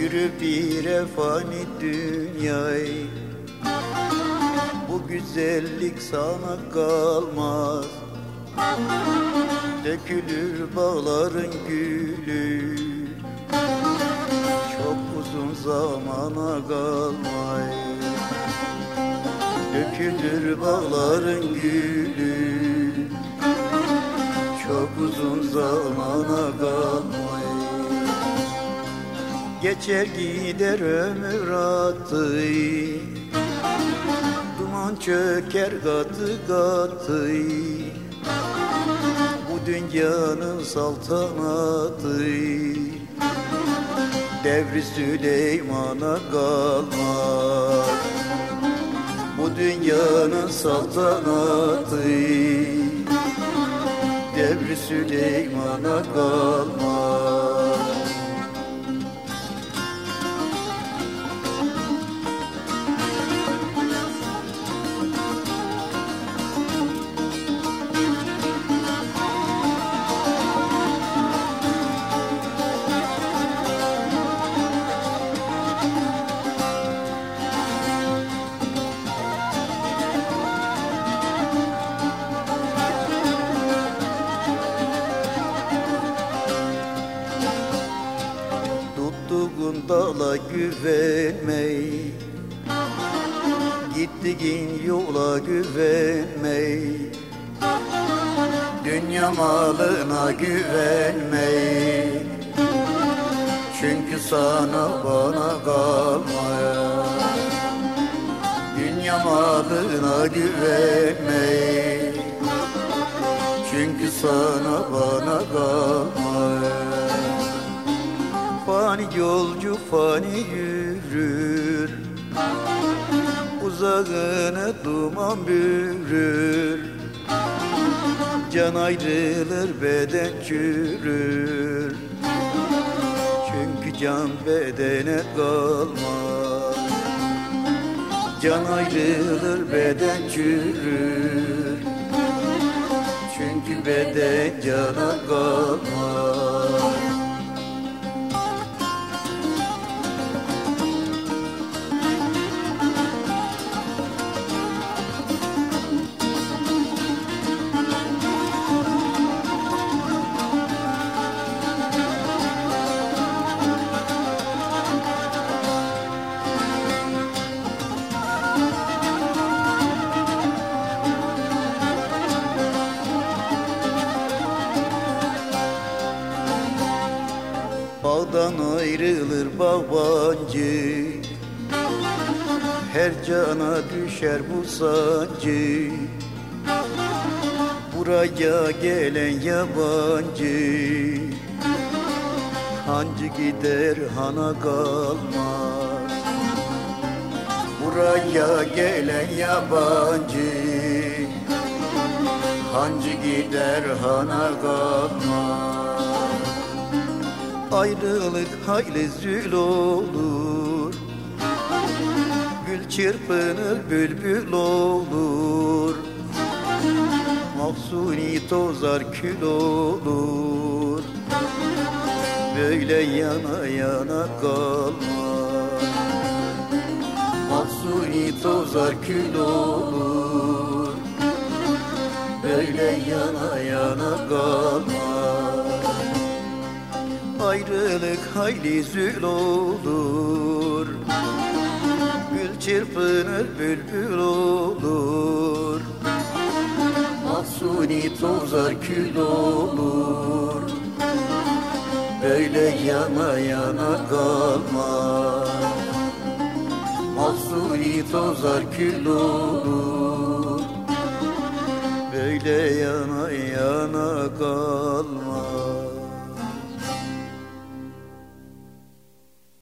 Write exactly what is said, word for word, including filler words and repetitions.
Yürü bir fani dünyayı, bu güzellik sana kalmaz. Dökülür bağların gülü, çok uzun zamana kalmay. Dökülür bağların gülü, çok uzun zamana kalmay. Geçer gider ömür atı, duman çöker katı katı. Bu dünyanın saltanatı, devri Süleyman'a kalmaz. Bu dünyanın saltanatı, devri Süleyman'a kalmaz. Tuttuğun dala güvenmey, gittiğin yola güvenmey. Dünya malına güvenmey, çünkü sana bana kalmaya. Dünya malına güvenmey, çünkü sana bana kalmaya. Fani yolcu fani yürür, uzağını duman bürür. Can ayrılır beden çürür, çünkü can bedene kalmaz. Can ayrılır beden çürür, çünkü beden cana kalmaz. Bağdan ayrılır bağbancı, her cana düşer bu sancı. Buraya gelen yabancı, hancı gider hana kalmaz. Buraya gelen yabancı, hancı gider hana kalmaz. Ayrılık hayli zül olur, gül çırpınır bülbül olur. Mahzuni tozar kül olur, böyle yana yana kalmaz. Mahzuni tozar kül olur, böyle yana yana kalmaz. Ayrılık hayli zül olur, gül çırpınır bülbül olur. Mahzuni tozar kül olur, böyle yana yana kalmaz. Mahzuni tozar kül olur, böyle yana yana kalmaz.